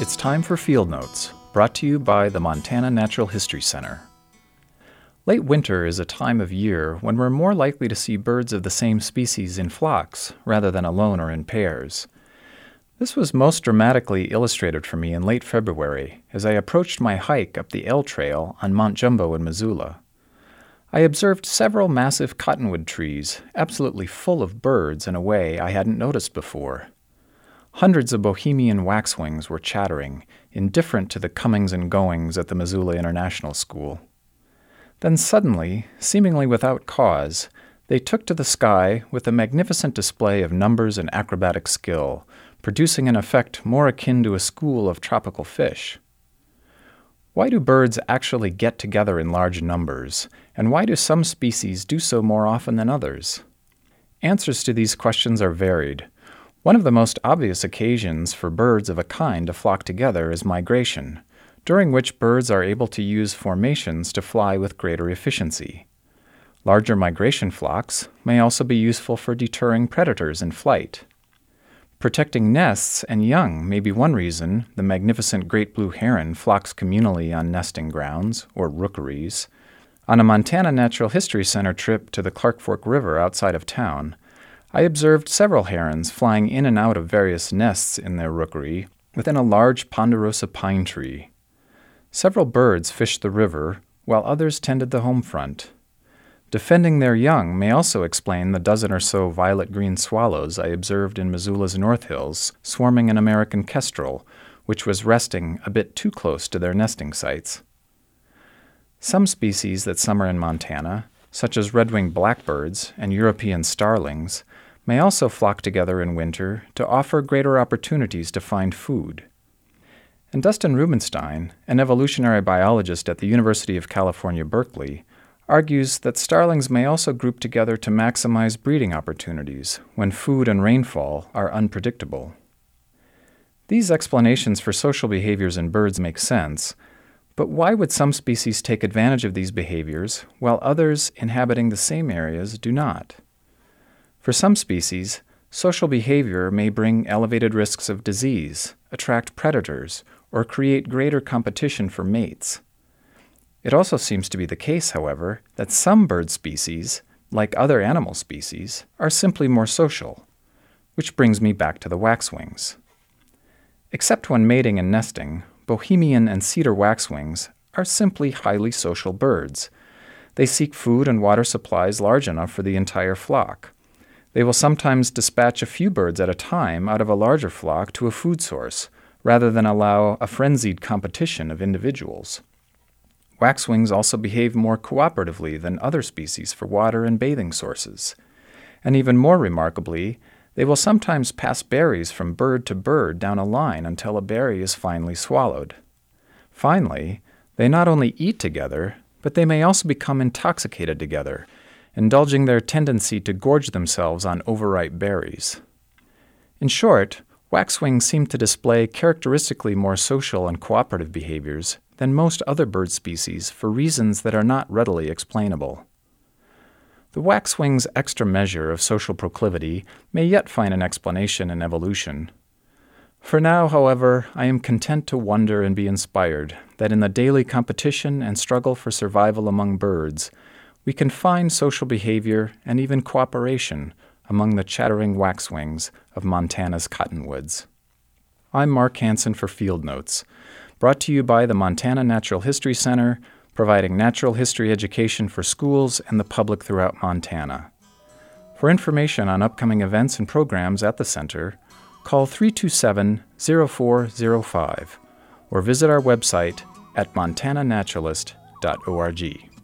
It's time for Field Notes, brought to you by the Montana Natural History Center. Late winter is a time of year when we're more likely to see birds of the same species in flocks rather than alone or in pairs. This was most dramatically illustrated for me in late February as I approached my hike up the L Trail on Mount Jumbo in Missoula. I observed several massive cottonwood trees, absolutely full of birds in a way I hadn't noticed before. Hundreds of Bohemian waxwings were chattering, indifferent to the comings and goings at the Missoula International School. Then suddenly, seemingly without cause, they took to the sky with a magnificent display of numbers and acrobatic skill, producing an effect more akin to a school of tropical fish. Why do birds actually get together in large numbers, and why do some species do so more often than others? Answers to these questions are varied. One of the most obvious occasions for birds of a kind to flock together is migration, during which birds are able to use formations to fly with greater efficiency. Larger migration flocks may also be useful for deterring predators in flight. Protecting nests and young may be one reason the magnificent great blue heron flocks communally on nesting grounds, or rookeries. On a Montana Natural History Center trip to the Clark Fork River outside of town, I observed several herons flying in and out of various nests in their rookery within a large ponderosa pine tree. Several birds fished the river, while others tended the home front. Defending their young may also explain the dozen or so violet-green swallows I observed in Missoula's North Hills swarming an American kestrel, which was resting a bit too close to their nesting sites. Some species that summer in Montana, such as red-winged blackbirds and European starlings, may also flock together in winter to offer greater opportunities to find food. And Dustin Rubenstein, an evolutionary biologist at the University of California, Berkeley, argues that starlings may also group together to maximize breeding opportunities when food and rainfall are unpredictable. These explanations for social behaviors in birds make sense, but why would some species take advantage of these behaviors while others inhabiting the same areas do not? For some species, social behavior may bring elevated risks of disease, attract predators, or create greater competition for mates. It also seems to be the case, however, that some bird species, like other animal species, are simply more social, which brings me back to the waxwings. Except when mating and nesting, Bohemian and cedar waxwings are simply highly social birds. They seek food and water supplies large enough for the entire flock. They will sometimes dispatch a few birds at a time out of a larger flock to a food source, rather than allow a frenzied competition of individuals. Waxwings also behave more cooperatively than other species for water and bathing sources. And even more remarkably, they will sometimes pass berries from bird to bird down a line until a berry is finally swallowed. Finally, they not only eat together, but they may also become intoxicated together, indulging their tendency to gorge themselves on overripe berries. In short, waxwings seem to display characteristically more social and cooperative behaviors than most other bird species for reasons that are not readily explainable. The waxwing's extra measure of social proclivity may yet find an explanation in evolution. For now, however, I am content to wonder and be inspired that in the daily competition and struggle for survival among birds, we can find social behavior and even cooperation among the chattering waxwings of Montana's cottonwoods. I'm Mark Hansen for Field Notes, brought to you by the Montana Natural History Center, providing natural history education for schools and the public throughout Montana. For information on upcoming events and programs at the center, call 327-0405 or visit our website at montananaturalist.org.